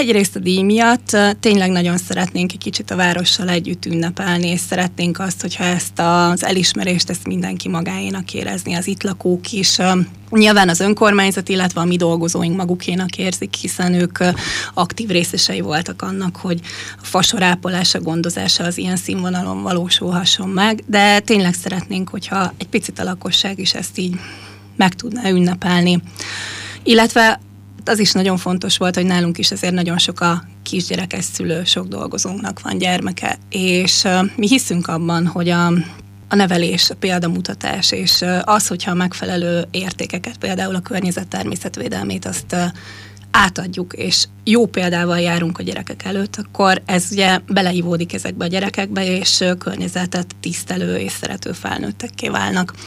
Egyrészt a díj miatt tényleg nagyon szeretnénk egy kicsit a várossal együtt ünnepelni, és szeretnénk azt, hogyha ezt az elismerést ezt mindenki magáénak érezni, az itt lakók is. Nyilván az önkormányzat, illetve a mi dolgozóink magukénak érzik, hiszen ők aktív részesei voltak annak, hogy a fasorápolása, gondozása az ilyen színvonalon valósulhasson meg, de tényleg szeretnénk, hogyha egy picit a lakosság is ezt így meg tudná ünnepelni. Illetve az is nagyon fontos volt, hogy nálunk is azért nagyon sok a kisgyerekes szülő, sok dolgozónknak van gyermeke, és mi hiszünk abban, hogy a nevelés, a példamutatás, és az, hogyha a megfelelő értékeket, például a környezet természetvédelmét, azt átadjuk, és jó példával járunk a gyerekek előtt, akkor ez ugye beleivódik ezekbe a gyerekekbe, és környezetet tisztelő és szerető felnőttekké válnak.